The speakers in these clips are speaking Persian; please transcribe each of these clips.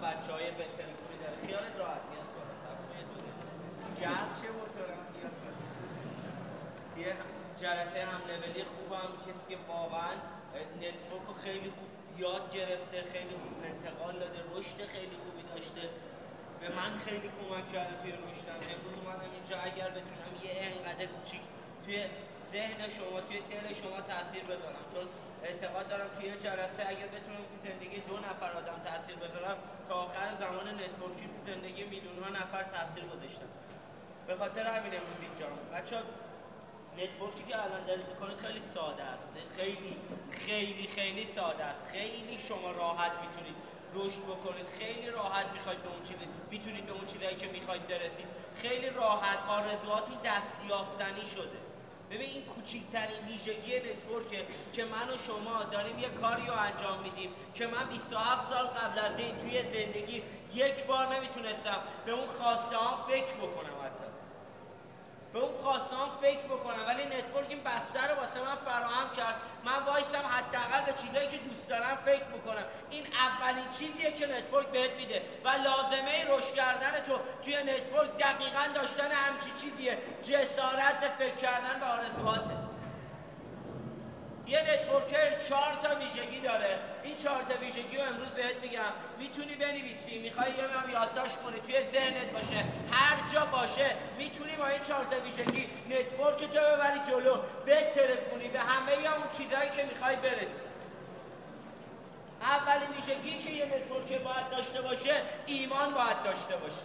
بچه‌های بهتری داره. خیالت راحت میاد بالا. گرم شه موتورم بیاد بالا. توی جلسه هم لولی خوبم، کسی که واقعا نتورک رو خیلی خوب یاد گرفته، خیلی خوب انتقال داده، رشد خیلی خوبی داشته، به من خیلی کمک کرده توی رشدم. امروز اومدم اینجا اگر بتونم یه انقدر کوچیک توی ذهن شما، توی دل شما تاثیر بذارم، چون اعتقاد دارم توی جلسه اگر بتونم توی زندگی 2 نفر آدم تاثیر بذارم، تا آخر زمان نتورکی تو زندگی میلیون‌ها نفر تاثیر گذاشتم. به خاطر همین امروز اینجام. بچه‌ها نتورکی که الان دارید میکنید خیلی ساده است، خیلی ساده است. خیلی شما راحت میتونید رشد بکنید، خیلی راحت میتونید به اون چیزایی که میخواید برسید، خیلی راحت آرزوهاتون دستیافتنی شده. ببین این کوچکترین ویژگی نتورکه که من و شما داریم یه کاری رو انجام میدیم که من 27 سال قبل از این توی زندگی یک بار نمیتونستم به اون خواسته ها فکر بکنم، ولی نتورک این بستر رو واسه من فراهم کرد. من وایستم حداقل به چیزایی که دوست دارم فکر بکنم. این اولین چیزیه که نتورک بهت میده و لازمه رشد کردن تو توی نتورک دقیقاً داشتن همچین چیزیه، جسارت به فکر کردن به آرزوهاته. یه نتورکر 4 تا ویژگی داره. این 4 تا ویژگی رو امروز بهت میگم. میتونی بنویسی، میخوای یه هم یادداشت کنی، توی ذهنت باشه، هر جا باشه، میتونی با این 4 تا ویژگی نتورک تو ببری جلو، بترکونی به همه اون چیزایی که میخوای برسی. اولین ویژگی که یه نتورکر باید داشته باشه، ایمان باید داشته باشه.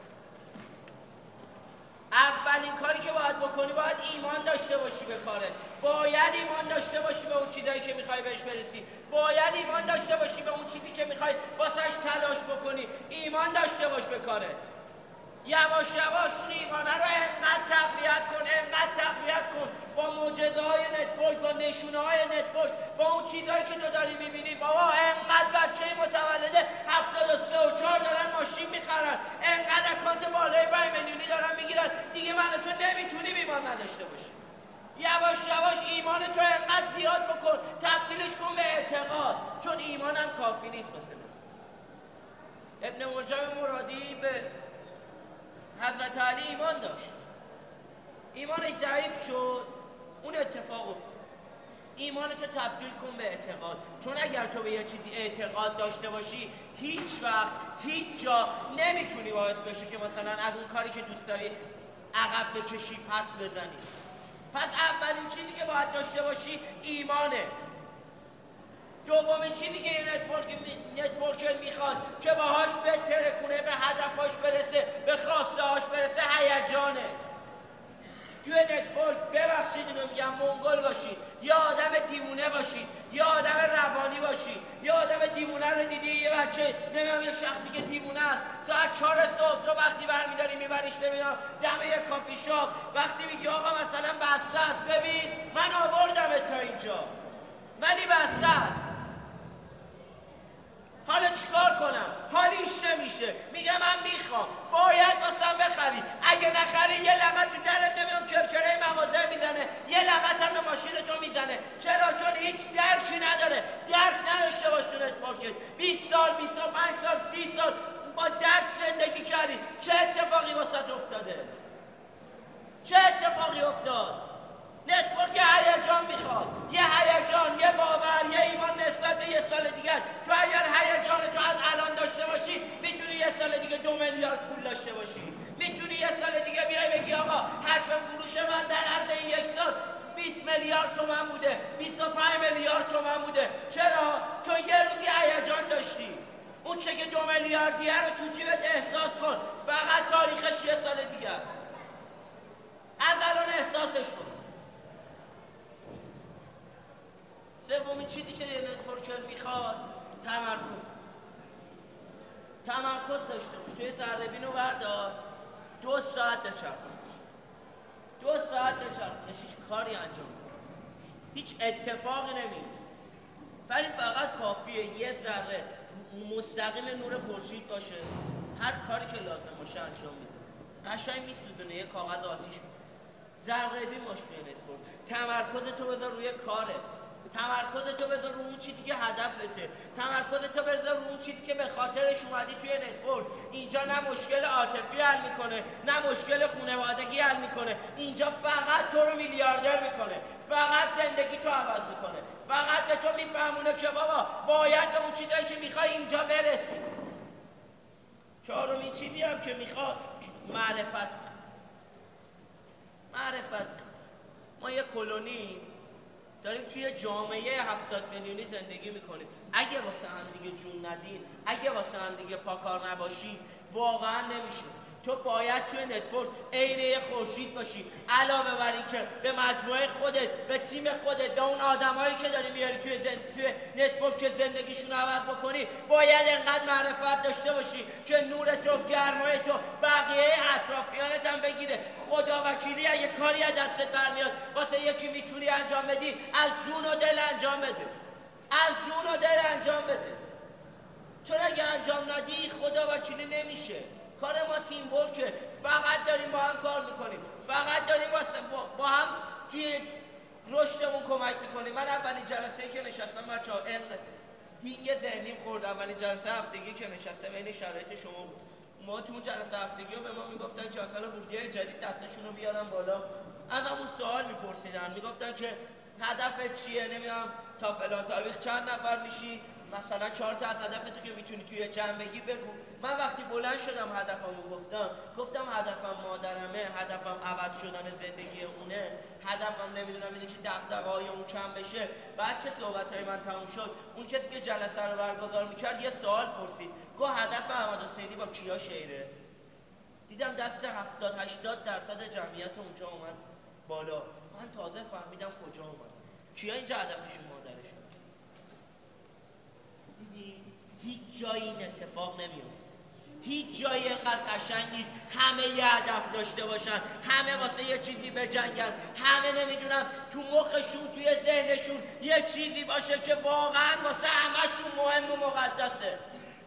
اولین کاری که باید بکنی، باید ایمان داشته باشی به کارت. باید ایمان داشته باشی به اون چیزایی که میخوای بهش برسی. باید ایمان داشته باشی به اون چیزی که میخوای واسش تلاش بکنی. ایمان داشته باش به کارت. یواش یواش اون ایمانه رو انقدر تقویت کن با معجزه‌های نتورک، با نشونه‌های نتورک، با اون چیزایی که تو داری میبینی. بابا انقدر بچه متولد 73 و 4 دارن ماشین میخرن، انقدر اکانت بالای 5 میلیونی دارن میگیرن، دیگه من تو نمیتونیم ایمان نداشته باشی. یواش یواش ایمان تو انقدر زیاد بکن، تبدیلش کن به اعتقاد، چون ایمان هم کافی نیست واسه ابن ملجم مرادی به حضرت علی ایمان داشت، ایمانش ضعیف شد، اون اتفاق افتاد. ایمان تو تبدیل کن به اعتقاد، چون اگر تو به یه چیزی اعتقاد داشته باشی، هیچ وقت هیچ جا نمیتونی باعث بشه که مثلا از اون کاری که دوست داری عقب بکشی، پس بزنی. پس اولین چیزی که باید داشته باشی ایمانه. دومین چیزی که یه نتورکر میخواد که باهاش بترکونه، به هدفاش برسه، به خواسته هاش برسه، هیجانه. توی نتورک ببخشید اینو میگم، منگل باشید، یا آدم دیوونه باشید، یا آدم روانی باشید. یا آدم دیوونه رو دیدی، یه بچه نمیم یه شخصی که دیوونه است، ساعت 4 صبح تو وقتی برمیداری میبریش نمیدونم دم یه کافی شاپ، وقتی میگی آقا مثلا بسته است، ببین من آوردمت تا اینجا ولی بسته است، حالا چیکار کنم؟ حالیش نمیشه، میگه من میخوام، باید واسم بخری، اگه نخری یه لغت تو درت نمیام کرکره مغازه میزنه، یه لغت هم به ماشین تو میزنه. چرا؟ چون هیچ درکی نداره. درک نداشته باش تو نتورکت. 20 سال، 25 سال، 30 سال با درد زندگی کردی، چه اتفاقی واسط افتاده؟ چه اتفاقی افتاد؟ نتورک هیجان میخواد، یه هیجان، یه باور، یه ایمان نسبت به یه سال دیگه. تو اگر هیجان تو از الان داشته باشی، میتونی یه سال دیگه 2 میلیارد پول داشته باشی. میتونی یه سال دیگه بیای بگی آقا حجم فروش من در عرض این 1 سال 20 میلیارد تومان بوده، 25 میلیارد تومان بوده. چرا؟ چون یه روزی هیجان داشتی. اون چه که 2 میلیاردیه رو تو جیبت احساس کن، فقط تاریخش یه سال دیگه است. از الان احساسش کن. سومین چیزی که یه نتورکر میخواد تمرکز داشته باش. توی ذره‌بین رو بردار، 2 ساعت بچرخونش، 2 ساعت بچرخونش، هیچ کاری انجام نمیده، هیچ اتفاقی نمیفته، ولی فقط کافیه یه ذره مستقیم نور خورشید باشه، هر کاری که لازم باشه انجام میده، قشنگ میسوزونه، یه کاغذ آتیش میزنه. ذره‌بین باش توی نتورک، تمرکز تو بذار روی کاره. تمرکز تو بذار رو اون چیزی که هدفته، تمرکز تو بذار رو اون چیزی که به خاطرش اومدی توی نتورک. اینجا نه مشکل عاطفی حل میکنه، نه مشکل خانوادگی حل میکنه. اینجا فقط تو رو میلیاردر میکنه، فقط زندگی تو عوض میکنه، فقط به تو میفهمونه که بابا باید به اون چیزایی که میخوای اینجا برسی. چهارمین چیزی هم که میخواد معرفت. ما یه کلونی داریم توی جامعه 70 میلیونی زندگی میکنیم. اگه واسه هم دیگه جون ندیم، اگه واسه هم دیگه پاکار نباشی، واقعا نمیشه. تو باید توی نتورک عین خورشید باشی. علاوه بر این که به مجموعه خودت، به تیم خودت، به اون آدمایی که داری میاری توی نتورک زندگیشون عوض بکنی، باید انقدر معرفت داشته باشی که نور تو، گرمای تو بقیه اطرافیانت هم بگیره. خدا وکیلی اگه کاری از دستت برمیاد واسه یکی میتونی انجام بدی، از جون و دل انجام بده. از جون و دل انجام بده. چون اگه انجام ندی خدا وکیلی نمیشه. کار ما تیم ورکه. فقط داریم با هم کار میکنیم، فقط داریم با هم توی رشدمون کمک میکنیم. من اولین جلسه‌ای که نشستم بچه‌ها دینگ ذهنیم خورد. اولین جلسه هفتگی که نشسته بین شرایط شما بود. ما تو اون جلسه هفتگی رو به ما میگفتن که مثلا ورودی‌های جدید دستشون رو بیارن بالا، از همون سوال میپرسیدن، میگفتن که هدفت چیه، نمیدونم تا فلان تاریخ چند نفر میشی، مثلا 4 تا از هدفتو که میتونی توی جمع بگی بگو. من وقتی بلند شدم هدفمو گفتم هدفم مادرمه، هدفم عوض شدن زندگی اونه، هدفم نمیدونم اینه که دغدغه‌های اون کم بشه. بعد که صحبت‌های من تموم شد، اون کسی که جلسه رو برگزار میکرد یه سوال پرسید، گفت هدف احمد حسینی با کیا شعره؟ دیدم دست 70-80% جمعیت اونجا اومد بالا. من تازه فهمیدم کجا اومد، کیا اینجا هدفشون مادرشون. دیدی؟ هیچ جایی این اتفاق نمیفته. هیچ جایی اینقدر قشنگ نیست همه یه هدف داشته باشن، همه واسه یه چیزی بجنگن، همه نمیدونم تو مخشون، توی ذهنشون یه چیزی باشه که واقعا واسه همشون مهم و مقدسه.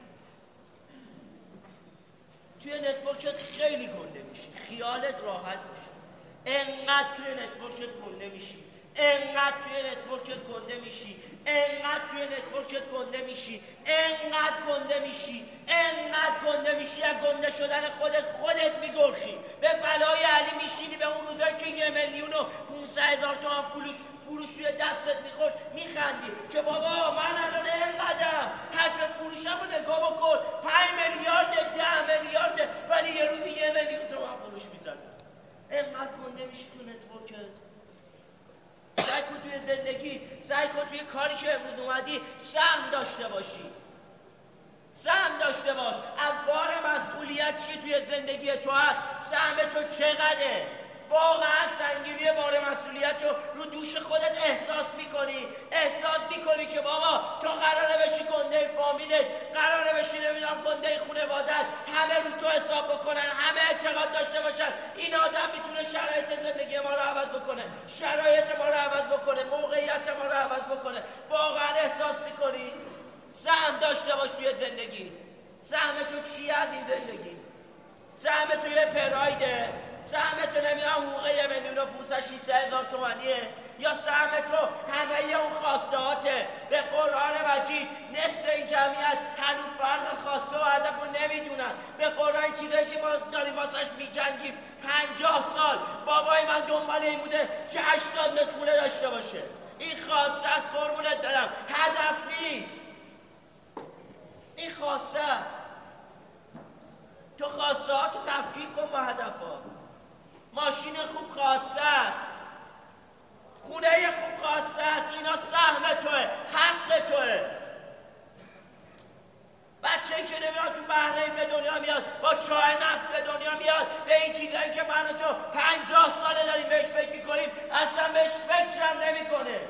توی نتورکت خیلی گنده میشی، خیالت راحت میشه. انقدر توی نتورکت گنده میشی، انقدر توی نتورکت گنده میشی، انقدر توی نتورکت گنده میشی، انقدر گنده میشی، انقدر گنده میشی. از گنده شدن خودت میگرخی. به بلای علی میشینی. به اون روزایی که 1,500,000 تومان فروش روی دستت میخورد میخندی که بابا من الان اینقدرم، حجم فروشم رو نگاه بکن، 5 میلیارد 10 میلیارد، ولی یه روزی 1,000,000 تومان فروش میزنی. اینقدر گنده میشی تو نتورکت. سعی کن توی زندگی، سعی کن توی کاری که امروز اومدی سهم داشته باشی. سهم داشته باش. از بار مسئولیتی که توی زندگی تو هست، سهم تو چقدره؟ واقعا سنگینی بار مسئولیت رو دوش خودت احساس میکنی که بابا تو قراره بشی گنده فامیلت، قراره بشی نمیدونم گنده خانواده‌ات، همه رو تو حساب بکنن، همه اعتقاد داشته باشن این آدم میتونه شرایط زندگی ما رو عوض بکنه، شرایط ما رو عوض بکنه، موقعیت ما رو عوض بکنه. واقعا احساس میکنی؟ سهم داشته باش توی زندگی. سهم تو چیه از این زندگی؟ سهم تو یه پرایده؟ سهم تو نمیدونم حقوق 1,500,000 تومانیه؟ یا سهم تو همه اون خواستهاته؟ به قرآن مجید نصف این جمعیت هنوز فرق خواسته و هدف رو نمیدونن. به قرآن چیزایی که ما داریم واسش میجنگیم 50 سال بابای من دنبال این بوده که 80 متر خونه داشته باشه. این خواسته از قربونت برم، هدف نیست. این خواسته تو خواسته ها تو تفکیک کن با هدف ها. ماشین خوب خواسته است، خونه خوب خواسته است، اینا سهم توه، حق توه. بچه‌ای که نمیاد تو بحرین به دنیا میاد، با چای نفت به دنیا میاد، به این چیزایی که من و تو 50 ساله داریم بهش فکر میکنیم اصلا بهش فکرم نمیکنه.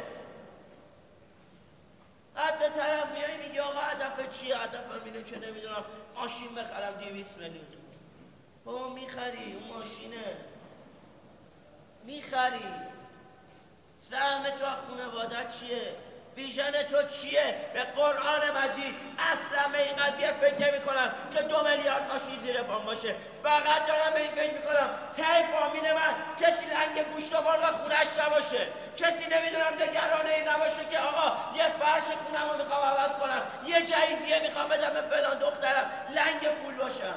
بعد به طرف میای میگه آقا هدف چیه؟ هدفم اینه که نمیدونم ماشین بخرم 200 میلیون. بابا میخری اون ماشینه، میخری. سهم تو از خانواده‌ات چیه؟ ویژن تو چیه؟ به قرآن مجید اصلا به این قضیه فکر نمی‌کنم میکنم که 2 میلیارد ماشین زیر پام باشه. فقط دارم به این فکر میکنم ته فامیل من کسی لنگ گوشت و مرغ خونش نباشه، کسی نمیدونم نگران این نباشه که آقا یه فرش خونم رو میخوام عوض کنم، یه جایزیه میخوام بدم به فلان دخترم، لنگ پول باشم.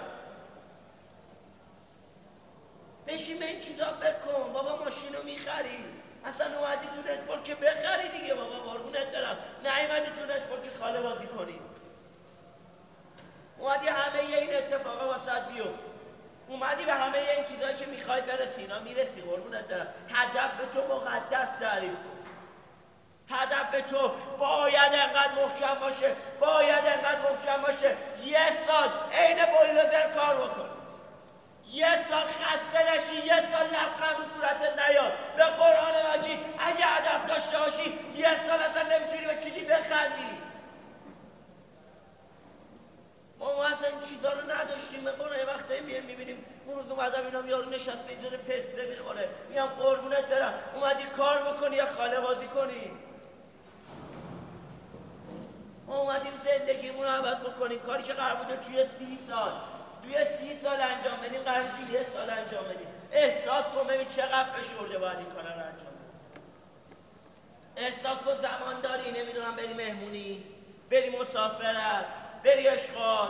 بشین به این چیزا فکر کن. بابا ماشین رو میخری، اصلا اومدی تو نتورک که بخری دیگه بابا، قربونت برم. نیومدی تو نتورک خاله بازی کنی، اومدی همه این اتفاقا واسط بیفت، اومدی به همه این چیزایی که میخوای برسی، اینا میرسی، قربونت برم. هدف تو مقدس تعریف کن. هدف تو باید انقدر محکم باشه، باید انقدر محکم باشه یه سال عین بولدوزر کار بکن، یه سال خسته نشی، یه سال لبخند رو صورتت نیاد. به قرآن مجید اگه هدف داشته باشی یه سال اصلا نمیتونی به چیزی بخندی. ما اصلا این چیزا رو نداشتیم. بقیه یه وقتایی میبینیم اون روز اومدم اینام یارو نشسته اینجا پسته میخوره، میگم قربونت برم اومدی کار بکنی یا خاله بازی کنی؟ ما اومدیم زندگیمون رو عوض بکنیم. کاری که قرار بوده توی 30 سال انجام بدیم قرار توی 1 سال انجام بدیم. احساس کن ببین چقدر فشرده باید این کارا رو انجام بدیم. احساس کن زمان داری، نمیدونم بری مهمونی، بری مسافرت، بری اشغال،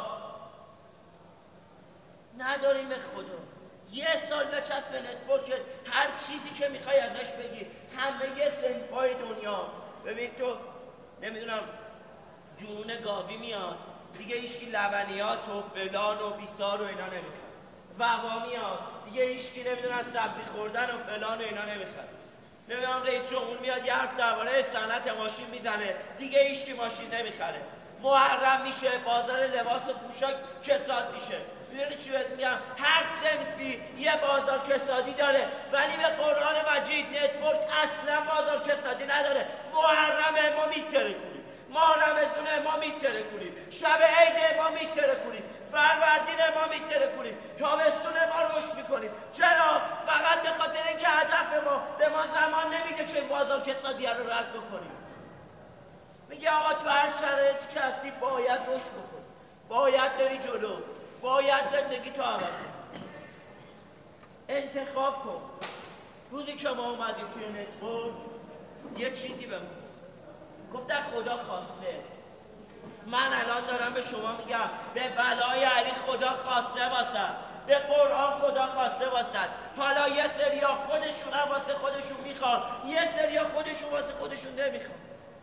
نداریم به خدا. 1 سال بچسب به نتورکت، هر چیزی که میخوای ازش بگی، همه صنفای دنیا. ببین تو نمیدونم جنون گاوی میاد دیگه، هیچکی لبنیات و فلان و بیسار و اینا نمیخواد. وبا میاد دیگه، هیچکی نمیدونم سبزی خوردن و فلان و اینا نمیخواد. نمیدونم رئیس جمهور میاد یه حرف درباره صنعت ماشین میزنه، دیگه هیچکی ماشین نمیخره. محرم میشه، بازار لباس و پوشاک کساد میشه. میدونی چی بهت میگم؟ هر صنفی یه بازار کسادی داره، ولی به قرآن مجید نتورک اصلا بازار کسادی نداره. محرمه ما میترکونیم، ما رمضونه ما میترکونیم، شب عید ما میترکونیم، فروردین ما میترکونیم، تابستون ما رشد میکنیم. چرا؟ فقط به خاطر اینکه هدف ما به ما زمان نمیده که این بازار کسادی رو رد بکنیم. میگه آقا تو هر شرایطی که هستی باید رشد بکنی، باید بری جلو، باید زندگی تو عوض کنی. انتخاب کن. روزی که ما اومدیم توی نتورک یه چیزی بهمون گفتن خدا خواسته. من الان دارم به شما میگم به بلای علی خدا خواسته واسد، به قرآن خدا خواسته واسد. حالا یه سریا خودشون هم واسه خودشون میخوان، یه سریا خودشون واسه خودشون نمیخوان.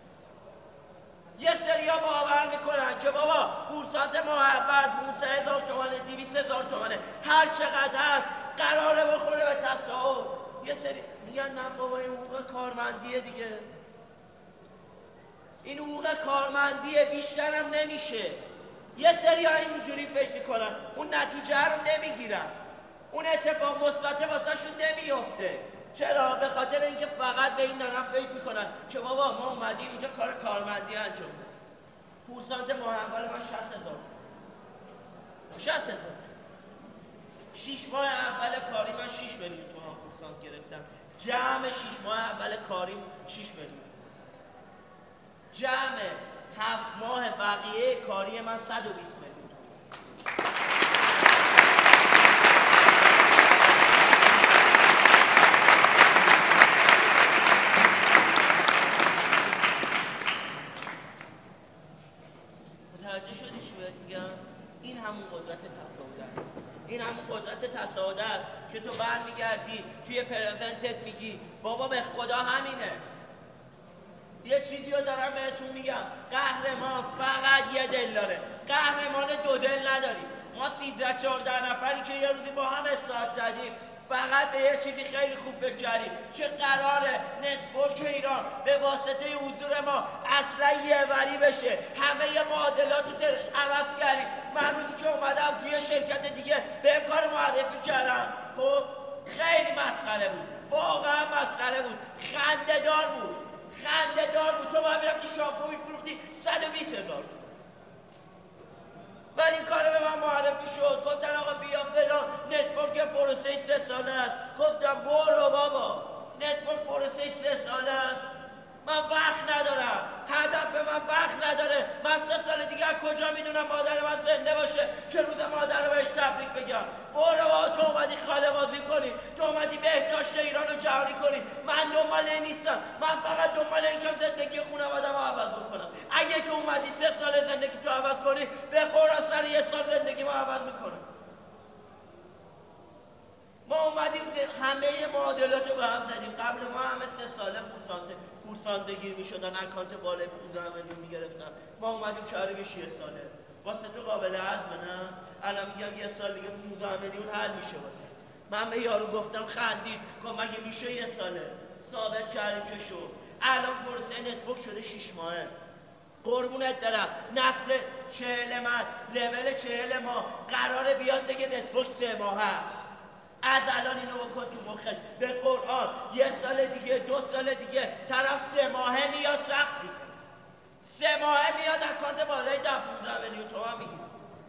یه سریا باور میکنن که بابا کورسانت محول 500,000 تومانه، 200,000 تومانه، هر چقدر هست قراره بخوره به تصاحب. یه سری میگن نه بابا این حقوق کارمندیه دیگه، این حقوق کارمندیه، بیشترم نمیشه. یه سریا اینجوری فکر میکنن، اون نتیجه رو نمیگیرن، اون اتفاق مثبت واسهشون نمیفته. چرا؟ به خاطر اینکه فقط به این دارن فکر میکنن که بابا ما اومدیم اینجا کار کارمندی انجام بدیم. کورسانت محول من 60,000 6 ماه اول کاری من 6 میلیون تومان کورسانت گرفتم. جمع 6 ماه اول کاریم 6 میلیون، جمع 7 ماه بقیه کاری من 120 میلیون. متوجه شدی چی بهت میگم؟ این همون قدرت تصاعد است. این همون قدرت تصاعد است که تو برمیگردی توی پرزنتت میگی بابا به خدا همینه. یه چیزی رو دارم بهتون میگم، قهرمان فقط یه دل داره، قهرمان 2 دل نداریم. ما 13-14 نفری که یه روزی با هم استارت زدیم فقط به یه چیزی خیلی خوب فکر کردیم که قراره نتورک ایران به واسطه حضور ما اصلا یه وری بشه. همه معادلات رو عوض کردیم. من روزی که اومدم توی شرکت دیگه به کار معرفی کردم، خب خیلی مسخره بود، واقعا مسخره بود، خنده‌دار بود. تو باید میرفتی شامپو میفروختی 120,000. ولی این کار به من معرفی شد، گفتن آقا بیا فلان نتورک پروسه 3 ساله است. گفتم برو بابا، نتورک پروسه 3 ساله است، من وقت ندارم، هدف من وقت نداره. من 3 سال دیگه از کجا میدونم مادر من زنده باشه که میشدن اکانت بالای 15 میلیون میگرفتن. ما اومدیم کردیمش 1 ساله. واسه تو قابل هضمه نه؟ الان میگم 1 سال دیگه 15 میلیون حل میشه واسه. من به یارو گفتم خندید، گفت مگه میشه 1 ساله؟ ثابت کردیم که شد. الان بورس نتورک شده 6 ماهه. قربونت برم، نسل 40 من، لول 40 ما قراره بیاد دیگه نتورک 3 ماه هست. از الان اینو بکن تو مخت. به قرآن 1 سال دیگه 2 سال دیگه طرف 3 ماهه میاد سخت میکنه. 3 ماهه میاد اکانت بالای 10-15 میلیون تومان میگیره.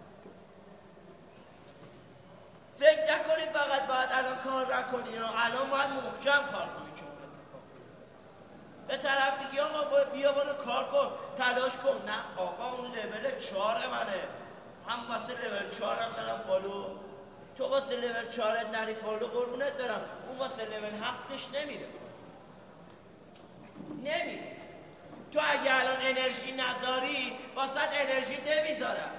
فکر نکنی فقط باید الان کار نکنی، الان باید محکم کار کنی که اون اتفاق بیفته. به طرف میگی آقا بیا برو کار کن، تلاش کن. نه آقا اون لول 4 منه، هم واسه لول 4 هم برم فالو. تو واسه لول 4 نری فالو قربونت برم، اون واسه لول 7ش نمیره فالو. نمیره. تو اگه الان انرژی نداری واسه انرژی نمیذارم.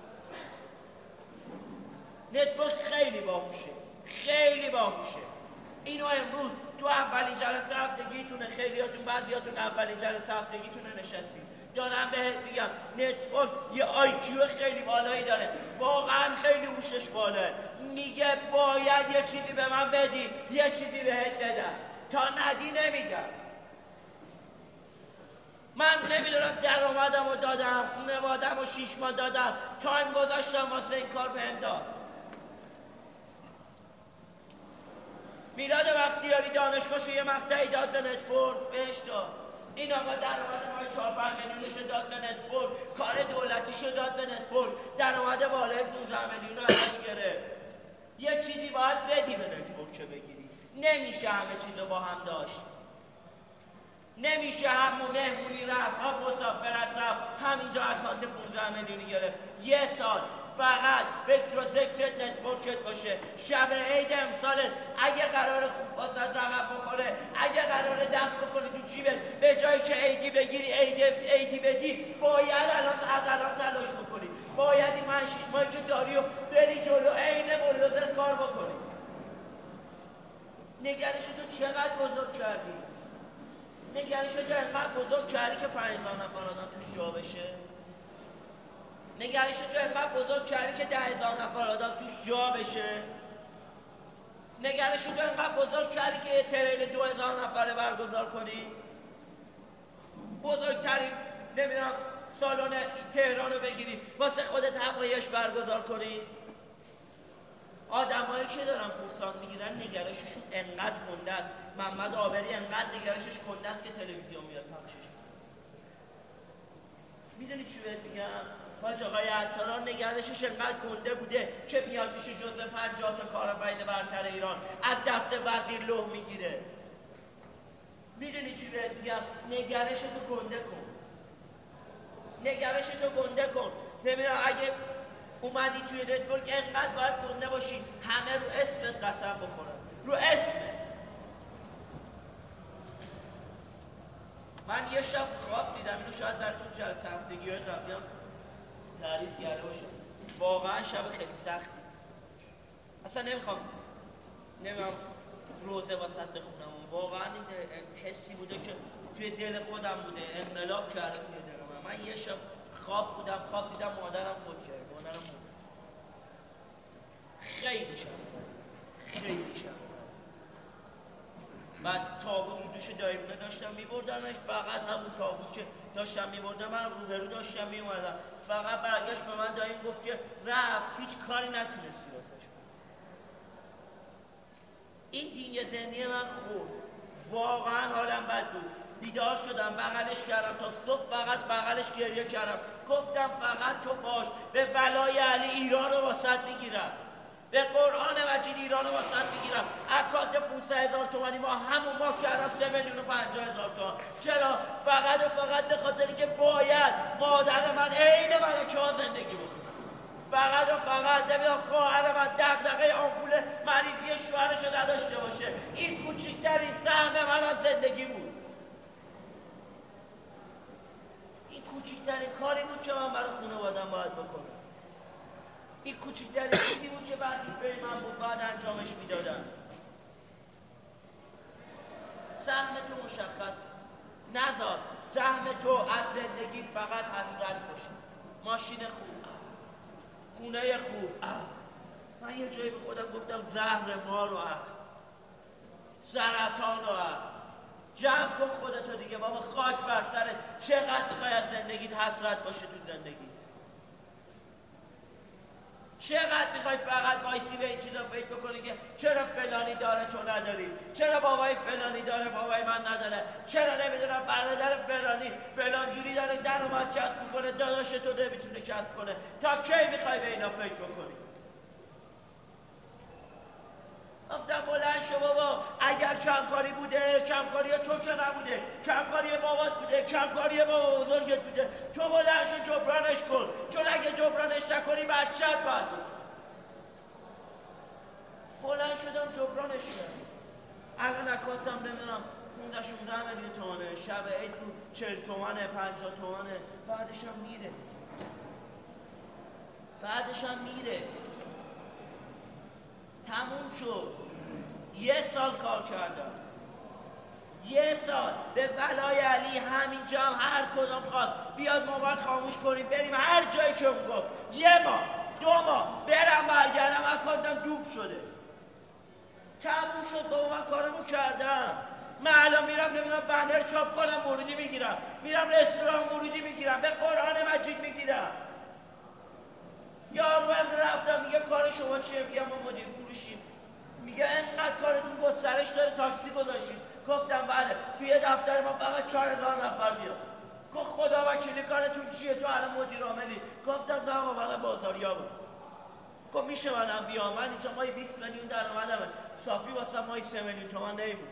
نتورک خیلی باهوشه، خیلی باهوشه. اینو امروز تو اولین جلسه هفتگیتونه، خیلیاتون بعضیاتون اولین جلسه هفتگیتونه نشستیم، دارم بهت میگم نتورک یه آیکیو خیلی بالایی داره، واقعا خیلی هوشش بالاه. میگه باید یه چیزی به من بدی، یه چیزی بهت بدم، تا ندی نمیگم. من نمیدونم درآمدم رو دادم، خانوادم رو 6 ماه دادم، تایم گذاشتم واسه این کار بهم داد. میلاد بختیاری دانشگاهشو یه مقطعی داد به نتورک، بهش داد. این آقا درآمد مال 4-5 میلیونشو داد به نتورک، کار دولتیشو داد به نتورک، درآمد بالای 15 میلیون رو ازش گرفت. یه چیزی باید بدی به نتورک که بگیری. نمیشه همه چیزو با هم داشت. نمیشه هم مهمونی رفت، هم مسافرت رفت، همینجا اکانت 15 میلیونی گرفت. 1 سال فقط فکر و ذکرت نتورکت باشه. شب عید امسالت اگه قرار خوب واسه رقم بخوره، اگه قرار دست بکنی تو جیبت، به جایی که عیدی بگیری عیدی بدی، باید الان تلاش بکنی. باید این 5-6 ماهی که داری و بری جلو عین بلدوزر کار بکنی. نگرش تو چقدر بزرگ کردی؟ نگرش تو اینقدر بزرگ کردی که 5000 نفر آدم توش جا بشه؟ نگرش تو اینقدر بزرگ کردی که 10,000 نفر آدم توش جا بشه؟ نگرش تو اینقدر بزرگ کردی که یه تریل 2000 نفره برگزار کنی؟ بزرگترین نمیدونم سالن تهران رو بگیری واسه خودت همایش برگزار کنی؟ آدمایی که دارن کورسان میگیرن نگرششون انقدر گنده است. محمد عابری انقدر نگرشش گنده است که تلویزیون میاد پخشش. میدونی چی بهت میگم؟ حاج آقای عطاران نگرشش انقدر گنده بوده که میاد میشه جزو 50 تا کارآفرین برتر ایران، از دست وزیر لوح میگیره. میدونی چی بهت میگم؟ نگرشتو گنده کن. نگرشتو گنده کن. نمیدونم اگه اومدی توی نتورک انقدر باید گنده باشی همه رو اسمت قسم بخورن، رو اسمت. من یه شب خواب دیدم، اینو شاید براتون جلسه هفتگی‌های قبلی هم تعریف کرده باشم. واقعا شب خیلی سختی. اصلا نمیخوام روزه واسط بخونم. واقعا این حسی بوده که توی دل خودم بوده، انقلاب کرده توی دل من. یه شب خواب دیدم مادرم فوت کرد. مادرم مرد. خیلی شب بعد تابوت رو دوش دایمونه داشتم میبردنش، فقط همون تابوت که داشتم میبردم من روبرو داشتم میومدم، فقط برگشت به من دایم گفت که رفت، هیچ کاری نتونستی واسش. این دینگ ذهنی من خورد، واقعا حالم بد بود. بیدار شدم، بغلش کردم تا صبح، فقط بغلش گریه کردم، گفتم فقط تو باش، به ولای علی ایران رو واسط میگیرم، به قرآن مجید ایران رو واسط میگیرم. اکانت 500,000 تومانی ما همون ماه کردم 3,050,000 تومان. چرا؟ فقط به خاطری که باید مادر من عین ملکه ها زندگی بکنه. فقط نمیدونم خواهر من دغدغه آمپول مریضی شوهرش رو نداشته باشه. این کوچکترین سهم من از زندگی بود. این کوچکترین کاری بود که من برای خانواده‌ام باید بکنم. این کوچکترین چیزی بود که وظیفه من بود، باید انجامش میدادم. سهم تو مشخص نذار سهم تو از زندگی فقط حسرت باشه. ماشین خوب، خونه خوب. من یه جایی به خودم گفتم زهر ما رو سرطان رو جمع کن خودتو دیگه بابا، خاک بر سرت. چقدر میخوای از زندگیت حسرت باشه تو زندگی؟ چقدر میخوای فقط وایسی به این چیزا فکر بکنی که چرا فلانی داره تو نداری، چرا بابای فلانی داره بابای من نداره، چرا نمیدونم برادر فلانی فلان جوری داره درآمد کسب میکنه داداش تو نمیتونه کسب کنه. تا کی میخوای به اینا فکر بکنی؟ گفتم بلند شو بابا، اگر کمکاری بوده کمکاری تو که نبوده، کمکاری بابات بوده، کمکاری بابا بزرگت بوده، تو بلند شو جبرانش کن، چون اگه جبرانش نکنی بچت باید بلند شدم جبرانش کردم. الان اکانتم نمیدونم 15-16 میلیون تومانه، شب عید 40 تومانه 50 تومانه، بعدش هم میره. تموم شد. 1 سال کار کردم، 1 سال به ولای علی همینجا هم هر کدام خواست بیاد موبایل خاموش کنیم بریم هر جایی که اون گفت، 1 ماه 2 ماه برم برگردم اکانتم دوب شده. تموم شد بابا، من کارمو کردم. من الان میرم نمیدونم بنر چاپ کنم ورودی میگیرم، میرم رستوران ورودی میگیرم، به قرآن مجید میگیرم. یارو هم رفتم میگه کار شما چیه؟ میگم ما مدیر فروشیم. میگه انقدر کارتون گسترش داره تاکسی گذاشتید. گفتم بله، توی دفتر ما فقط 4000 نفر بیاد. گفت خدا وکیلی کارتون چیه؟ تو الان مدیر عاملی. گفتم نه بابا من بازاریا بود. گفت میشه منم بیام؟ من اینجا ماهی 20 میلیون درآمدمه، صافی واسه ماهی 3 میلیون تومان نمیبود.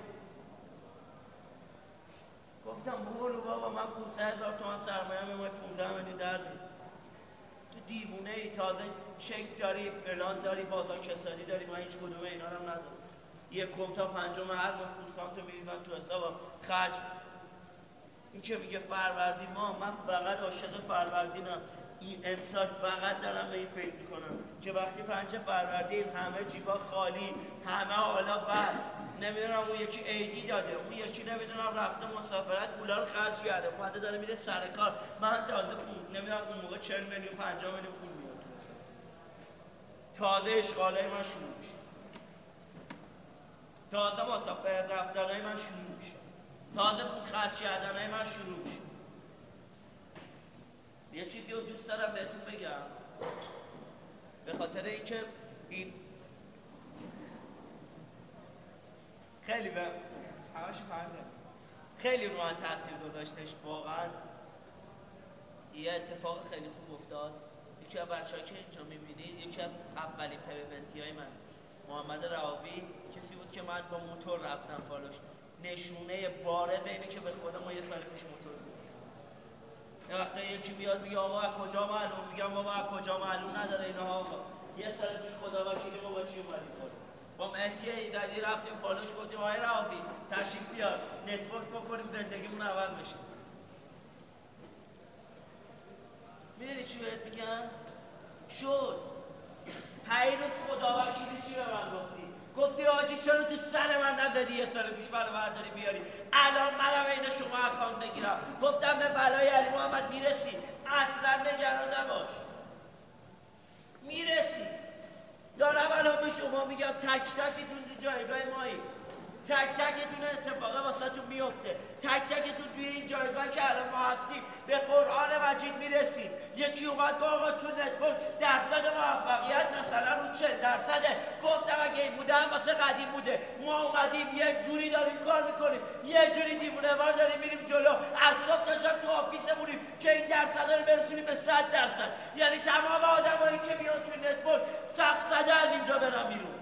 گفتم برو بابا، من 500,000 تومان سرمایه‌ام ماهی 15 میلیون در میاد. تو دیوونه ای، تازه چک داری، پلان داری، بازار کسانی داری، من هیچ کدوم اینا رو ندارم. 1 تا 5 هر ماه پولسانتو میریزن تو حسابم خرج. این که میگه فروردین ما، من فقط عاشق فروردینم. این امسال فقط دارم به این فکر میکنم که وقتی 5 فروردین همه جیبا خالی، همه حالا بعد نمیدونم اون یکی عیدی داده، اون یکی نمیدونم رفته مسافرت پولا رو خرج کرده، اومده داره میره سر کار، من تازه نمیدونم اون موقع 40 میلیون 50 میلیون پول میاد تازه اشغالای من شروع میشه، تازه مسافرت رفتنای من شروع میشه، تازه پول خرج کردنای من شروع میشه. یه چیزی رو دوست دارم بهتون بگم، به خاطر اینکه این خیلی به همش فرده خیلی رو من تاثیر گذاشتش. واقعا یه اتفاق خیلی خوب افتاد. یکی از بچه‌ها که اینجا می‌بینید، یکی از اولین پرونتی‌های من، محمد رعاوی، کسی بود که من با موتور رفتم فالوش. نشونه بارز اینه که به خودم ما یه سال پیش موتور زدیم. یه وقتا یکی بیاد میگه آقا از کجا معلوم؟ میگم بابا از کجا معلوم نداره اینها آقا. یه سال پیش خدا وکیلی ما با چی اومدیم فالو؟ با مهدی ایزدی رفتیم فالوش گفتیم آقای رعاوی تشریف بیار نتورک بکنیم زندگیمون عوض بشه. میدونی چی بهت میگم؟ شد. پیروز خدا وکیلی چی به من گفتی آجی چرا تو سر من نزدی یه سال پیش منو برداری بیاری؟ الان منم این شما اکانت بگیرم. گفتم به بلای علی محمد میرسی، اصلا نگران نباش، میرسی. دارم الان به شما میگم تک تکتون تو جایگاه مایی، تک تکتون اتفاقه واسهتون میفته، تک تکتون توی این جایگاه که الان ما هستیم به قرآن مجید میرسید. یکی اومد با آقا تو نتورک درصد موفقیت مثلا رو 40%، گفتم اگه این بوده هم واسه قدیم بوده. ما اومدیم یک جوری داریم کار میکنیم، یه جوری دیوونه وار داریم میریم جلو، از صبح تا شب تو آفیسمونیم که این درصد رو برسونیم به 100%. یعنی تمام آدمایی که میان توی نتورک سخت زده از اینجا برن بیرون.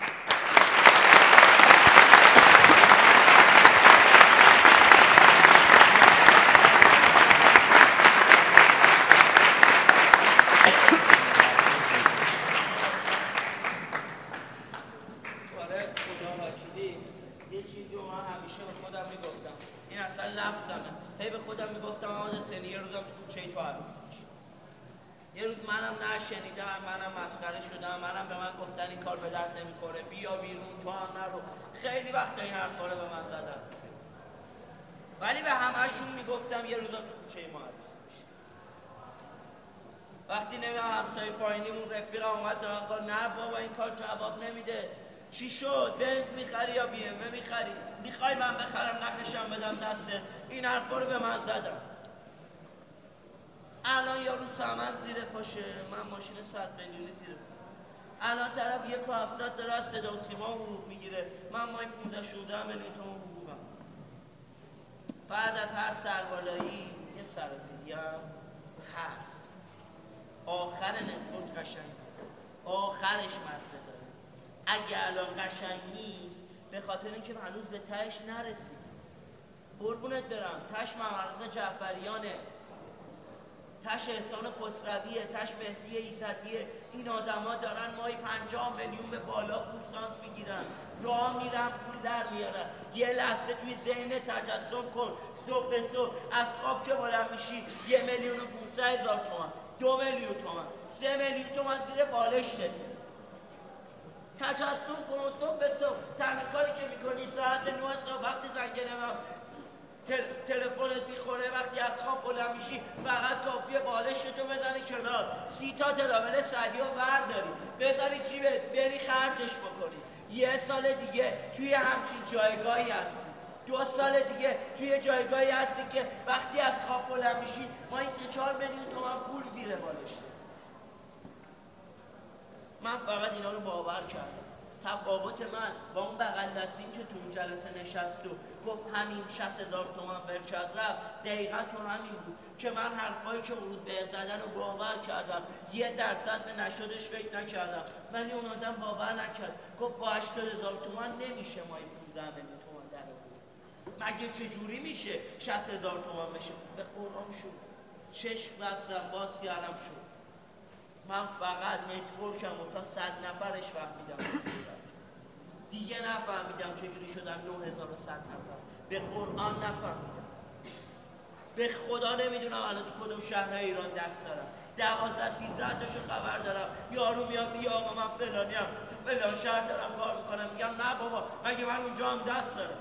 هی به خودم میگفتم آماده سنی یه روزم تو کوچه تو عروسی میشه. یه روز منم نشنیدم، منم مسخره شدم، منم به من گفتن این کار به درد نمیخوره، بیا بیرون، تو هم نرو. خیلی وقتا این حرفا رو به من زدن. ولی به همهشون میگفتم یه روزا تو کوچه ما عروسی میشه. وقتی نمیدونم همسایه پایینیمون رفیقم اومد به من گفت نه بابا این کار جواب نمیده. چی شد؟ بنز میخری یا بی ام میخری؟ میخوای من بخرم نخشم بدم دسته؟ این حرفا رو به من زدم. الان یارو سمن زیر پاشه، من ماشین 100 میلیونی زیر پاشه. الان طرف 1.7 داره از صدا و سیما حقوق میگیره، من مای 15-16 میلیون تومان حقوقم. بعد از هر سربالایی یه سرازیری هم هست. آخر نتورک قشنگ، آخرش مزه داره. اگه الان قشنگ نیست به خاطر اینکه هنوز به تهش نرسید. قربونت برم، تش محمد جعفریانه، تش احسان خسرویه، تش مهدی ایزدیه. این آدما دارن ماهی 50 میلیون به بالا پورسانت میگیرن، راه میرن پول در میارن. یه لحظه توی ذهن تجسم کن، صبح به صبح از خواب که بلند میشی 1,500,000 تومان، 2 میلیون تومان، 3 میلیون تومان زیر بالشته. تجسم کن صبح به صبح. تنها کاری که میکنی ساعت 9 صبح وقتی زنگ تلفنت میخوره، وقتی از خواب بلند میشی فقط کافیه بالشتو بزنی کنار، 30 تا تراول سعدی و ورداری بذاری جیبت بری خرجش بکنی. یه سال دیگه توی همچین جایگاهی هستی، 2 سال دیگه توی جایگاهی هستی که وقتی از خواب بلند میشی ما این 3-4 میلیون تومان پول زیر بالشه. من فقط اینا رو باور کردم. تفاوت من با اون بغل دستیم که تو اون جلسه نشست و گفت همین 60,000 تومان ولکرد رفت، دقیقا تو همین بود که من حرفایی که اون روز بهت زدن رو باور کردم. 1% به نشدش فکر نکردم، ولی اون آدم باور نکرد. گفت با 80,000 تومان نمیشه مایی 15 میلیون تومان در آورد. مگه چجوری میشه 60,000 تومان بشه؟ به قرآن شد. چشم بستم باز کردم شد. من فقط نتورکم و تا 100 نفرش فهمیدم. دیگه نفهمیدم چجوری شدن 9,100 نفر. به قرآن نفهمیدم. به خدا نمیدونم الان تو کدوم شهر ایران دست دارم. 12-13 تاشو خبر دارم. یارو میاد میگه آقا من فلانیم، تو فلان شهر دارم کار میکنم. میگم نه بابا مگه من اونجا هم دست دارم.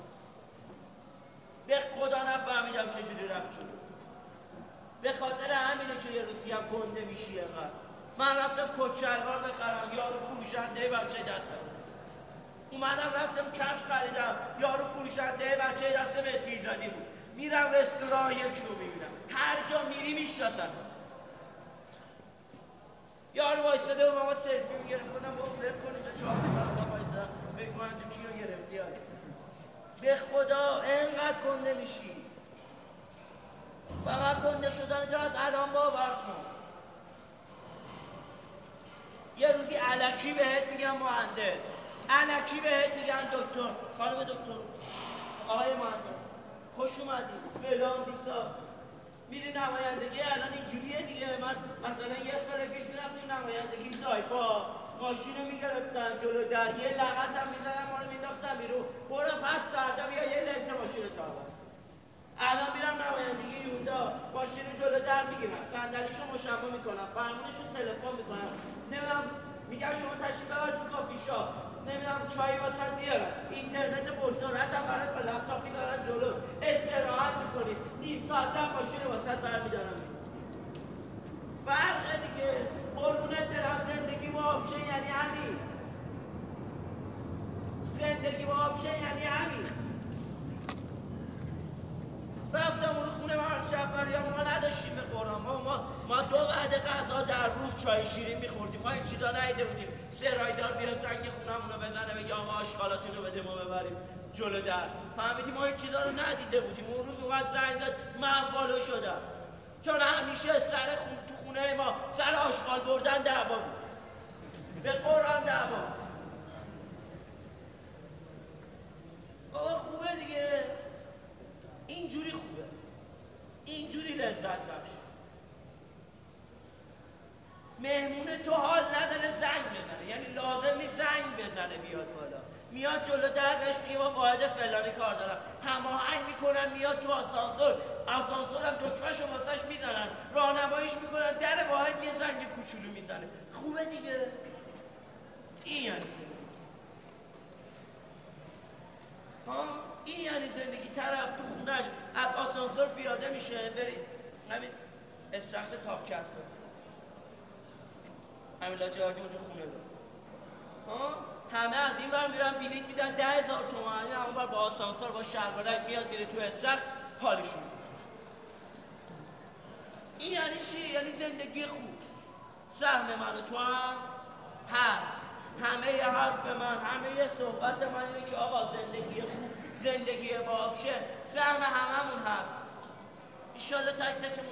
به خدا نفهمیدم چجوری رفت شد. به خاطر همینه که یه روز دیگه گنده میشی اینقدر. من رفتم کت شلوار بخرم، یارو فروشنده بچه دستم. اومدم رفتم کفش خریدم، یارو فروشنده بچه دست مهدی ایزدی بود. میرم رستوران یکی رو میبینم، هر جا میری میشناسم. یارو وایستاده و ما سلفی میگیرم، گفتم با فرق کنید تا 4 تا وایستادم فکر کنم تو کی رو گرفتی. به خدا اینقدر گنده میشی. فقط گنده شدن تو از الان باور کن. یه روزی الکی بهت میگم مهندس، الکی بهت میگن دکتر، خانم دکتر، آقای مهندس خوش اومدید فلان بیسا. میری نمایندگی الان اینجوریه دیگه. من مثلا یه سال پیش میرفتیم نمایندگی سایپا، ماشین رو میگرفتن جلو در، یه لغت هم میزدن ما رو مینداختن بیرون، برو پس فردا بیا یه لنت ماشین رو تا. الان میرم نمایندگی یوندا، ماشین رو جلو در میگیرن، صندلیشو مشابه میکنن، فرمونشو تلفن میکنن، نمیدونم میگن شما تشریف ببر تو کافی شاپ، نمیدونم چای واسط میارن، اینترنت پرسرعت هم برات با لپتاپ میذارن جلو، استراحت میکنی، نیم ساعت هم ماشین واسط برمیدارن. فرق دیگه. قربونت برم، زندگی با آپشن یعنی همین. زندگی با آپشن یعنی همین. رفتم اون خونه محمد جعفریان، ما نداشتیم به قرآن. ما 2 وعده غذا در روز چای شیرین میخوردیم. ما این چیزا ندیده بودیم. سرایدار بیاد زنگ خونمون رو بزنه بگه آقا آشغالاتون رو بده ما ببریم جلو در. فهمیدیم ما این چیزا رو ندیده بودیم. اون روز اومد زنگ زد، من احوالو شدم. چون همیشه سر تو خونه ما سر آشغال بردن دعوا بود. به قرآن دعوا. بابا خوبه دیگه. اینجوری خوبه، اینجوری لذت بخشه. مهمون تو حال نداره زنگ بزنه، یعنی لازم نیست زنگ بزنه بیاد بالا، میاد جلو در بهش میگه با واحد فلانی کار دارم، هماهنگ میکنن، میاد تو آسانسور هم دکمه‌شو واسش میزنن، راهنماییش میکنن، در واحد یه زنگ کوچولو میزنه. خوبه دیگه. این یعنی ها این یعنی زندگی. طرف تو خونش از آسانسور پیاده میشه بری همین استخر تاپ کسته همین لاجوردی اونجا خونه داره. همه از این ور میرن بلیط میدن 10,000 تومان، این همون بر با آسانسور با شلوارک میاد میره تو استخر حالشون. این یعنی چی؟ یعنی زندگی خوب. سهم من و تو هم هست. همه حرف من، همه صحبت من اینه که آقا زندگی خوب، زندگی باشه، سهم هممون هست. ایشالله تک تکمون